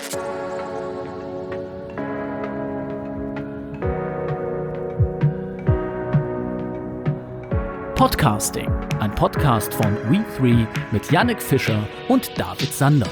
Podcasting, ein Podcast von We3 mit Yannick Fischer und David Sander.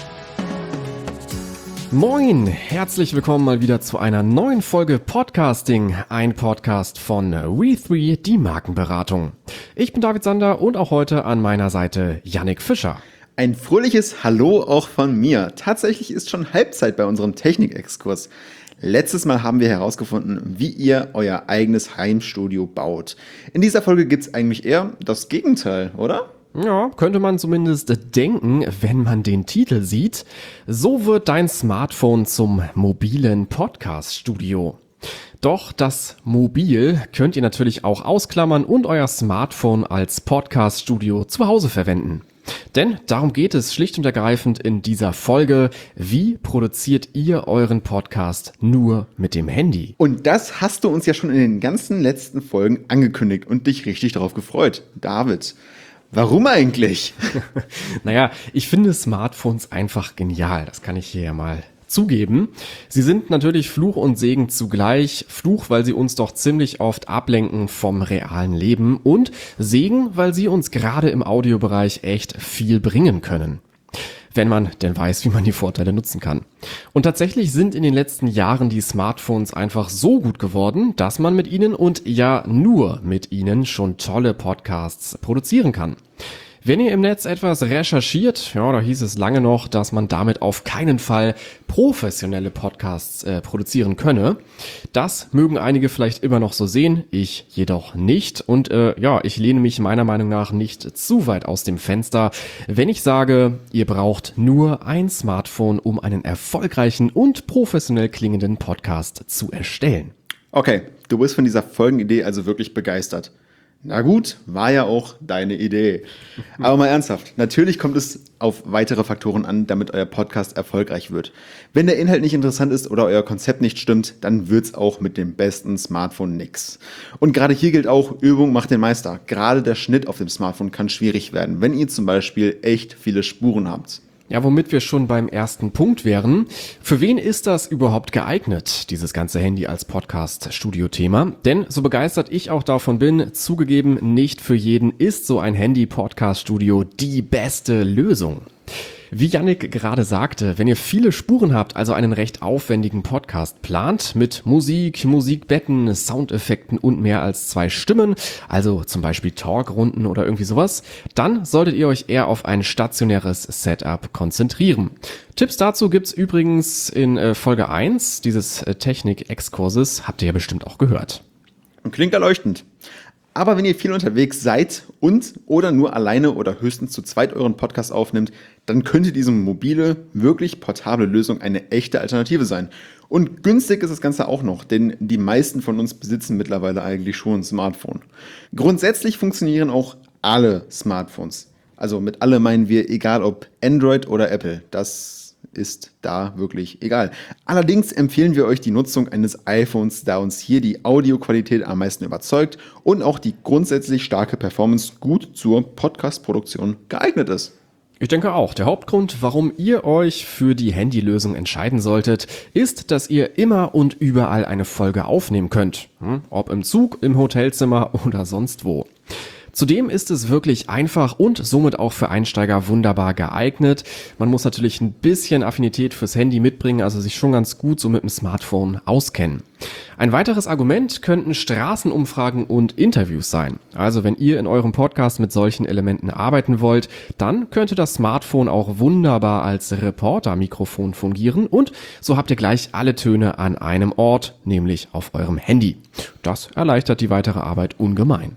Moin, herzlich willkommen mal wieder zu einer neuen Folge Podcasting, ein Podcast von We3, die Markenberatung. Ich bin David Sander und auch heute an meiner Seite Yannick Fischer. Ein fröhliches Hallo auch von mir. Tatsächlich ist schon Halbzeit bei unserem Technikexkurs. Letztes Mal haben wir herausgefunden, wie ihr euer eigenes Heimstudio baut. In dieser Folge gibt's eigentlich eher das Gegenteil, oder? Ja, könnte man zumindest denken, wenn man den Titel sieht. So wird dein Smartphone zum mobilen Podcast-Studio. Doch das Mobil könnt ihr natürlich auch ausklammern und euer Smartphone als Podcast-Studio zu Hause verwenden. Denn darum geht es schlicht und ergreifend in dieser Folge. Wie produziert ihr euren Podcast nur mit dem Handy? Und das hast du uns ja schon in den ganzen letzten Folgen angekündigt und dich richtig darauf gefreut. David, warum eigentlich? Naja, ich finde Smartphones einfach genial. Das kann ich hier ja mal zugeben. Sie sind natürlich Fluch und Segen zugleich. Fluch, weil sie uns doch ziemlich oft ablenken vom realen Leben und Segen, weil sie uns gerade im Audiobereich echt viel bringen können. Wenn man denn weiß, wie man die Vorteile nutzen kann. Und tatsächlich sind in den letzten Jahren die Smartphones einfach so gut geworden, dass man mit ihnen und ja nur mit ihnen schon tolle Podcasts produzieren kann. Wenn ihr im Netz etwas recherchiert, ja, da hieß es lange noch, dass man damit auf keinen Fall professionelle Podcasts produzieren könne. Das mögen einige vielleicht immer noch so sehen, ich jedoch nicht. Und ich lehne mich meiner Meinung nach nicht zu weit aus dem Fenster, wenn ich sage, ihr braucht nur ein Smartphone, um einen erfolgreichen und professionell klingenden Podcast zu erstellen. Okay, du bist von dieser Folgenidee also wirklich begeistert. Na gut, war ja auch deine Idee. Aber mal ernsthaft, natürlich kommt es auf weitere Faktoren an, damit euer Podcast erfolgreich wird. Wenn der Inhalt nicht interessant ist oder euer Konzept nicht stimmt, dann wird's auch mit dem besten Smartphone nix. Und gerade hier gilt auch, Übung macht den Meister. Gerade der Schnitt auf dem Smartphone kann schwierig werden, wenn ihr zum Beispiel echt viele Spuren habt. Ja, womit wir schon beim ersten Punkt wären. Für wen ist das überhaupt geeignet, dieses ganze Handy als Podcast-Studio-Thema? Denn so begeistert ich auch davon bin, zugegeben, nicht für jeden ist so ein Handy-Podcast-Studio die beste Lösung. Wie Yannick gerade sagte, wenn ihr viele Spuren habt, also einen recht aufwendigen Podcast plant, mit Musik, Musikbetten, Soundeffekten und mehr als 2 Stimmen, also zum Beispiel Talkrunden oder irgendwie sowas, dann solltet ihr euch eher auf ein stationäres Setup konzentrieren. Tipps dazu gibt's übrigens in Folge 1 dieses Technik-Exkurses, habt ihr ja bestimmt auch gehört. Und klingt erleuchtend. Aber wenn ihr viel unterwegs seid und oder nur alleine oder höchstens zu zweit euren Podcast aufnimmt, dann könnte diese mobile, wirklich portable Lösung eine echte Alternative sein. Und günstig ist das Ganze auch noch, denn die meisten von uns besitzen mittlerweile eigentlich schon ein Smartphone. Grundsätzlich funktionieren auch alle Smartphones. Also mit alle meinen wir, egal ob Android oder Apple. Das ist da wirklich egal. Allerdings empfehlen wir euch die Nutzung eines iPhones, da uns hier die Audioqualität am meisten überzeugt und auch die grundsätzlich starke Performance gut zur Podcast-Produktion geeignet ist. Ich denke auch, der Hauptgrund, warum ihr euch für die Handylösung entscheiden solltet, ist, dass ihr immer und überall eine Folge aufnehmen könnt. Ob im Zug, im Hotelzimmer oder sonst wo. Zudem ist es wirklich einfach und somit auch für Einsteiger wunderbar geeignet. Man muss natürlich ein bisschen Affinität fürs Handy mitbringen, also sich schon ganz gut so mit dem Smartphone auskennen. Ein weiteres Argument könnten Straßenumfragen und Interviews sein. Also wenn ihr in eurem Podcast mit solchen Elementen arbeiten wollt, dann könnte das Smartphone auch wunderbar als Reporter-Mikrofon fungieren und so habt ihr gleich alle Töne an einem Ort, nämlich auf eurem Handy. Das erleichtert die weitere Arbeit ungemein.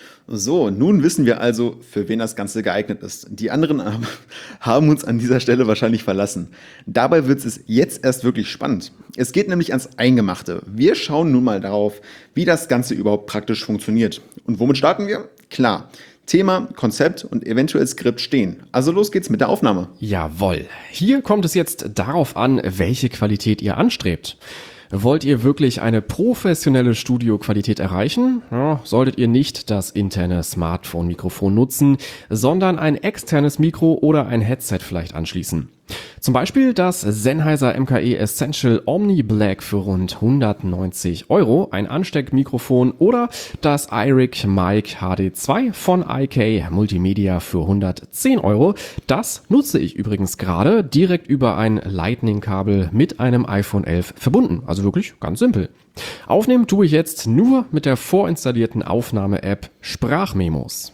So, nun wissen wir also, für wen das Ganze geeignet ist. Die anderen haben uns an dieser Stelle wahrscheinlich verlassen. Dabei wird es jetzt erst wirklich spannend. Es geht nämlich ans Eingemachte. Wir schauen nun mal darauf, wie das Ganze überhaupt praktisch funktioniert. Und womit starten wir? Klar, Thema, Konzept und eventuell Skript stehen. Also los geht's mit der Aufnahme. Jawohl. Hier kommt es jetzt darauf an, welche Qualität ihr anstrebt. Wollt ihr wirklich eine professionelle Studioqualität erreichen? Ja, solltet ihr nicht das interne Smartphone-Mikrofon nutzen, sondern ein externes Mikro oder ein Headset vielleicht anschließen. Zum Beispiel das Sennheiser MKE Essential Omni Black für rund 190 €, ein Ansteckmikrofon, oder das iRig Mic HD2 von IK Multimedia für 110 €. Das nutze ich übrigens gerade direkt über ein Lightning-Kabel mit einem iPhone 11 verbunden. Also wirklich ganz simpel. Aufnehmen tue ich jetzt nur mit der vorinstallierten Aufnahme-App Sprachmemos.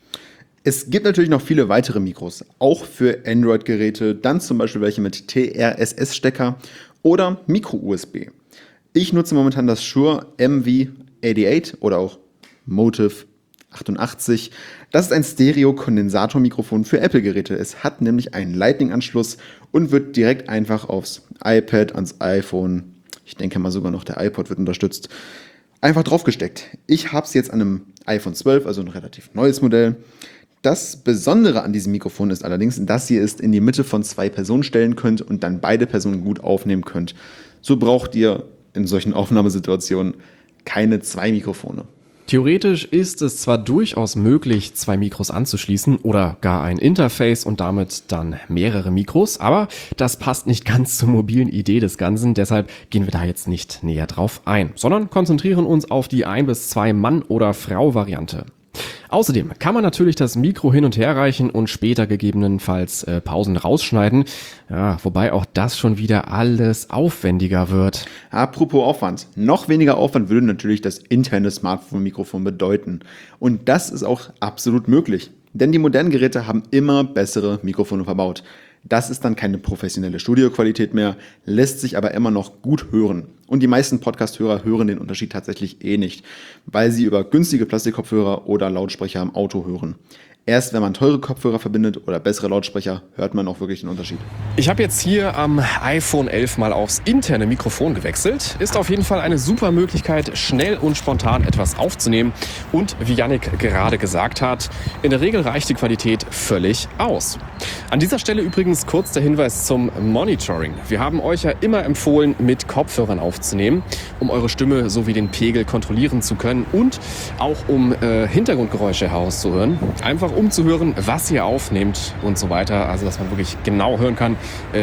Es gibt natürlich noch viele weitere Mikros, auch für Android-Geräte, dann zum Beispiel welche mit TRSS-Stecker oder Micro-USB. Ich nutze momentan das Shure MV88 oder auch Motive 88. Das ist ein Stereo-Kondensatormikrofon für Apple-Geräte. Es hat nämlich einen Lightning-Anschluss und wird direkt einfach aufs iPad, ans iPhone, ich denke mal sogar noch der iPod wird unterstützt, einfach draufgesteckt. Ich habe es jetzt an einem iPhone 12, also ein relativ neues Modell. Das Besondere an diesem Mikrofon ist allerdings, dass ihr es in die Mitte von 2 Personen stellen könnt und dann beide Personen gut aufnehmen könnt. So braucht ihr in solchen Aufnahmesituationen keine 2 Mikrofone. Theoretisch ist es zwar durchaus möglich, 2 Mikros anzuschließen oder gar ein Interface und damit dann mehrere Mikros, aber das passt nicht ganz zur mobilen Idee des Ganzen, deshalb gehen wir da jetzt nicht näher drauf ein, sondern konzentrieren uns auf die 1 bis 2 Mann- oder Frau-Variante. Außerdem kann man natürlich das Mikro hin und her reichen und später gegebenenfalls Pausen rausschneiden. Ja, wobei auch das schon wieder alles aufwendiger wird. Apropos Aufwand. Noch weniger Aufwand würde natürlich das interne Smartphone-Mikrofon bedeuten. Und das ist auch absolut möglich. Denn die modernen Geräte haben immer bessere Mikrofone verbaut. Das ist dann keine professionelle Studioqualität mehr, lässt sich aber immer noch gut hören. Und die meisten Podcast-Hörer hören den Unterschied tatsächlich nicht, weil sie über günstige Plastikkopfhörer oder Lautsprecher im Auto hören. Erst wenn man teure Kopfhörer verbindet oder bessere Lautsprecher, hört man auch wirklich den Unterschied. Ich habe jetzt hier am iPhone 11 mal aufs interne Mikrofon gewechselt. Ist auf jeden Fall eine super Möglichkeit, schnell und spontan etwas aufzunehmen. Und wie Yannick gerade gesagt hat, in der Regel reicht die Qualität völlig aus. An dieser Stelle übrigens kurz der Hinweis zum Monitoring. Wir haben euch ja immer empfohlen, mit Kopfhörern aufzunehmen, um eure Stimme sowie den Pegel kontrollieren zu können und auch um Hintergrundgeräusche herauszuhören. Einfach um zu hören, was ihr aufnehmt und so weiter. Also, dass man wirklich genau hören kann,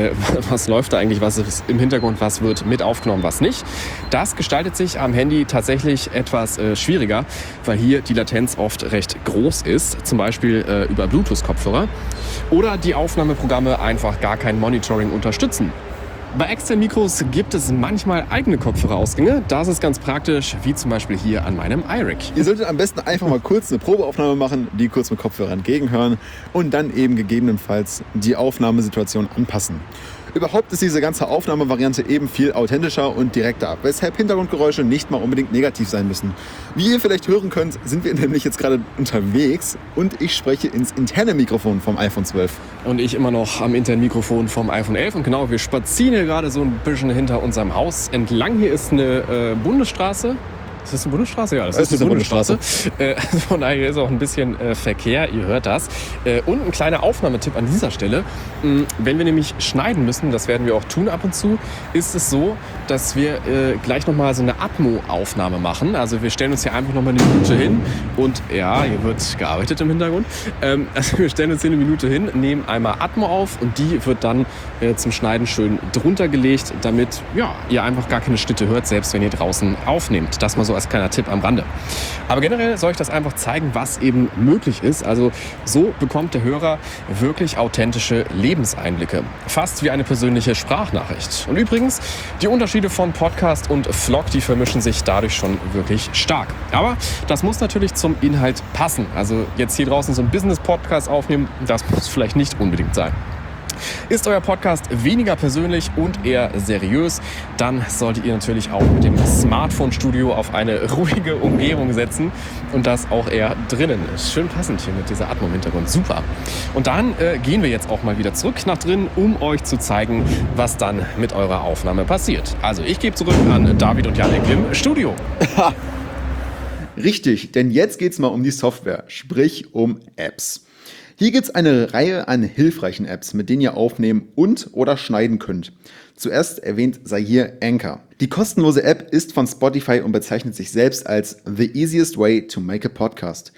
was läuft da eigentlich, was ist im Hintergrund, was wird mit aufgenommen, was nicht. Das gestaltet sich am Handy tatsächlich etwas schwieriger, weil hier die Latenz oft recht groß ist. Zum Beispiel über Bluetooth-Kopfhörer. Oder die Aufnahmeprogramme einfach gar kein Monitoring unterstützen. Bei externen Mikros gibt es manchmal eigene Kopfhörerausgänge. Das ist ganz praktisch, wie zum Beispiel hier an meinem iRig. Ihr solltet am besten einfach mal kurz eine Probeaufnahme machen, die kurz mit Kopfhörern entgegenhören und dann eben gegebenenfalls die Aufnahmesituation anpassen. Überhaupt ist diese ganze Aufnahmevariante eben viel authentischer und direkter, weshalb Hintergrundgeräusche nicht mal unbedingt negativ sein müssen. Wie ihr vielleicht hören könnt, sind wir nämlich jetzt gerade unterwegs und ich spreche ins interne Mikrofon vom iPhone 12. Und ich immer noch am internen Mikrofon vom iPhone 11. Und genau, wir spazieren hier gerade so ein bisschen hinter unserem Haus entlang. Hier ist eine Bundesstraße. Ist das eine Bundesstraße? Ja, das ist eine Bundesstraße. Von daher ist auch ein bisschen Verkehr, ihr hört das. Und ein kleiner Aufnahmetipp an dieser Stelle. Wenn wir nämlich schneiden müssen, das werden wir auch tun ab und zu, ist es so, dass wir gleich nochmal so eine Atmo-Aufnahme machen. Also wir stellen uns hier einfach nochmal eine Minute hin und ja, hier wird gearbeitet im Hintergrund. Also wir stellen uns hier eine Minute hin, nehmen einmal Atmo auf und die wird dann zum Schneiden schön drunter gelegt, damit ja, ihr einfach gar keine Schnitte hört, selbst wenn ihr draußen aufnehmt. Das mal so als kleiner Tipp am Rande. Aber generell soll ich das einfach zeigen, was eben möglich ist. Also so bekommt der Hörer wirklich authentische Lebenseinblicke. Fast wie eine persönliche Sprachnachricht. Und übrigens, die Unterschiede von Podcast und Vlog, die vermischen sich dadurch schon wirklich stark. Aber das muss natürlich zum Inhalt passen. Also jetzt hier draußen so einen Business-Podcast aufnehmen, das muss vielleicht nicht unbedingt sein. Ist euer Podcast weniger persönlich und eher seriös, dann solltet ihr natürlich auch mit dem Smartphone-Studio auf eine ruhige Umgebung setzen und das auch eher drinnen. Schön passend hier mit dieser Atmo im Hintergrund, super. Und dann gehen wir jetzt auch mal wieder zurück nach drinnen, um euch zu zeigen, was dann mit eurer Aufnahme passiert. Also ich gebe zurück an David und Yannick im Studio. Richtig, denn jetzt geht es mal um die Software, sprich um Apps. Hier gibt es eine Reihe an hilfreichen Apps, mit denen ihr aufnehmen und oder schneiden könnt. Zuerst erwähnt sei hier Anchor. Die kostenlose App ist von Spotify und bezeichnet sich selbst als The Easiest Way to Make a Podcast.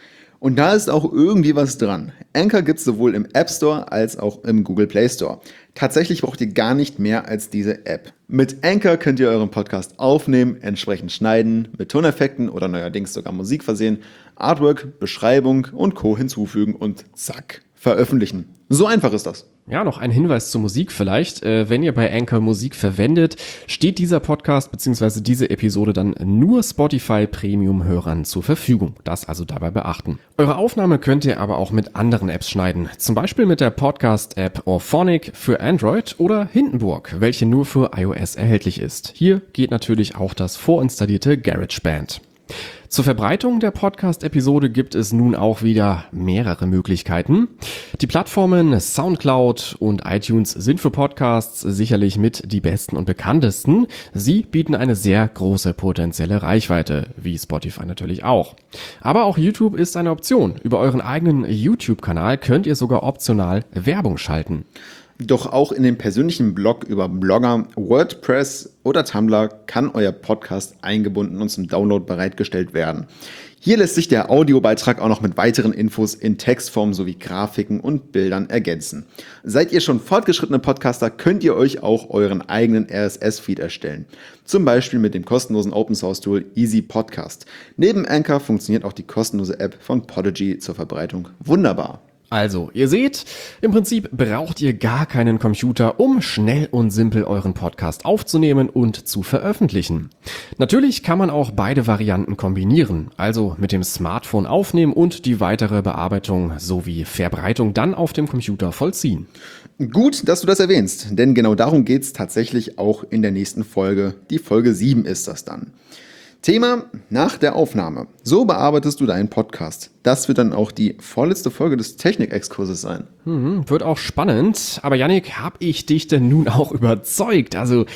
Und da ist auch irgendwie was dran. Anchor gibt es sowohl im App Store als auch im Google Play Store. Tatsächlich braucht ihr gar nicht mehr als diese App. Mit Anchor könnt ihr euren Podcast aufnehmen, entsprechend schneiden, mit Toneffekten oder neuerdings sogar Musik versehen, Artwork, Beschreibung und Co. hinzufügen und zack, veröffentlichen. So einfach ist das. Ja, noch ein Hinweis zur Musik vielleicht. Wenn ihr bei Anchor Musik verwendet, steht dieser Podcast bzw. diese Episode dann nur Spotify Premium-Hörern zur Verfügung. Das also dabei beachten. Eure Aufnahme könnt ihr aber auch mit anderen Apps schneiden. Zum Beispiel mit der Podcast-App Auphonic für Android oder Hindenburg, welche nur für iOS erhältlich ist. Hier geht natürlich auch das vorinstallierte GarageBand. Zur Verbreitung der Podcast-Episode gibt es nun auch wieder mehrere Möglichkeiten. Die Plattformen SoundCloud und iTunes sind für Podcasts sicherlich mit die besten und bekanntesten. Sie bieten eine sehr große potenzielle Reichweite, wie Spotify natürlich auch. Aber auch YouTube ist eine Option. Über euren eigenen YouTube-Kanal könnt ihr sogar optional Werbung schalten. Doch auch in dem persönlichen Blog über Blogger, WordPress oder Tumblr kann euer Podcast eingebunden und zum Download bereitgestellt werden. Hier lässt sich der Audiobeitrag auch noch mit weiteren Infos in Textform sowie Grafiken und Bildern ergänzen. Seid ihr schon fortgeschrittene Podcaster, könnt ihr euch auch euren eigenen RSS-Feed erstellen. Zum Beispiel mit dem kostenlosen Open-Source-Tool Easy Podcast. Neben Anchor funktioniert auch die kostenlose App von Podigy zur Verbreitung wunderbar. Also, ihr seht, im Prinzip braucht ihr gar keinen Computer, um schnell und simpel euren Podcast aufzunehmen und zu veröffentlichen. Natürlich kann man auch beide Varianten kombinieren, also mit dem Smartphone aufnehmen und die weitere Bearbeitung sowie Verbreitung dann auf dem Computer vollziehen. Gut, dass du das erwähnst, denn genau darum geht's tatsächlich auch in der nächsten Folge. Die Folge 7 ist das dann. Thema nach der Aufnahme. So bearbeitest du deinen Podcast. Das wird dann auch die vorletzte Folge des Technikexkurses sein. Wird auch spannend. Aber Yannick, hab ich dich denn nun auch überzeugt? Also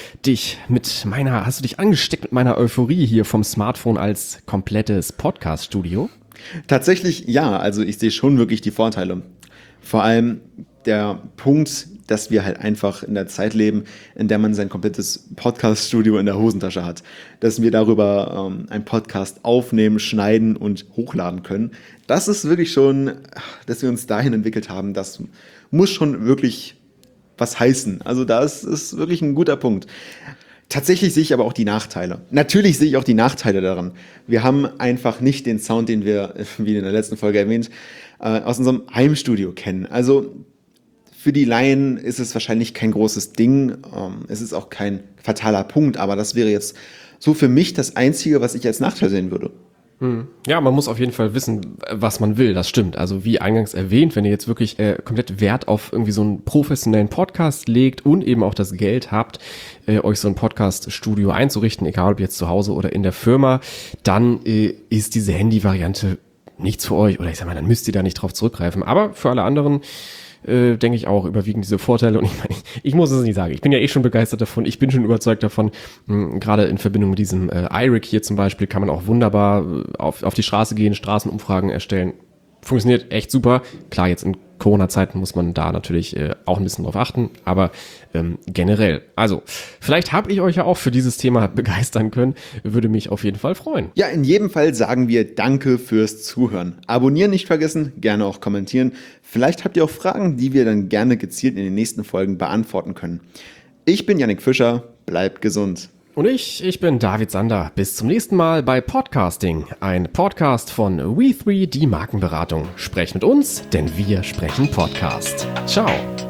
hast du dich angesteckt mit meiner Euphorie hier vom Smartphone als komplettes Podcast-Studio? Tatsächlich ja, also ich sehe schon wirklich die Vorteile. Vor allem der Punkt, dass wir halt einfach in der Zeit leben, in der man sein komplettes Podcast-Studio in der Hosentasche hat. Dass wir darüber einen Podcast aufnehmen, schneiden und hochladen können. Das ist wirklich schon, dass wir uns dahin entwickelt haben, das muss schon wirklich was heißen. Also das ist wirklich ein guter Punkt. Tatsächlich sehe ich aber auch die Nachteile. Natürlich sehe ich auch die Nachteile daran. Wir haben einfach nicht den Sound, den wir, wie in der letzten Folge erwähnt, aus unserem Heimstudio kennen. Also für die Laien ist es wahrscheinlich kein großes Ding. Es ist auch kein fataler Punkt, aber das wäre jetzt so für mich das Einzige, was ich als Nachteil sehen würde. Ja, man muss auf jeden Fall wissen, was man will, das stimmt. Also wie eingangs erwähnt, wenn ihr jetzt wirklich komplett Wert auf irgendwie so einen professionellen Podcast legt und eben auch das Geld habt, euch so ein Podcast-Studio einzurichten, egal ob jetzt zu Hause oder in der Firma, dann ist diese Handy-Variante nichts für euch. Oder ich sag mal, dann müsst ihr da nicht drauf zurückgreifen. Aber für alle anderen denke ich auch, überwiegen diese Vorteile. Und ich meine, ich muss es nicht sagen, ich bin ja schon begeistert davon, ich bin schon überzeugt davon, gerade in Verbindung mit diesem iRig hier zum Beispiel, kann man auch wunderbar auf die Straße gehen, Straßenumfragen erstellen. Funktioniert echt super. Klar, jetzt in Corona-Zeiten muss man da natürlich auch ein bisschen drauf achten, aber generell. Also, vielleicht habe ich euch ja auch für dieses Thema begeistern können. Würde mich auf jeden Fall freuen. Ja, in jedem Fall sagen wir Danke fürs Zuhören. Abonnieren nicht vergessen, gerne auch kommentieren. Vielleicht habt ihr auch Fragen, die wir dann gerne gezielt in den nächsten Folgen beantworten können. Ich bin Yannick Fischer, bleibt gesund. Und ich bin David Sander. Bis zum nächsten Mal bei Podcasting, ein Podcast von We3, die Markenberatung. Sprecht mit uns, denn wir sprechen Podcast. Ciao.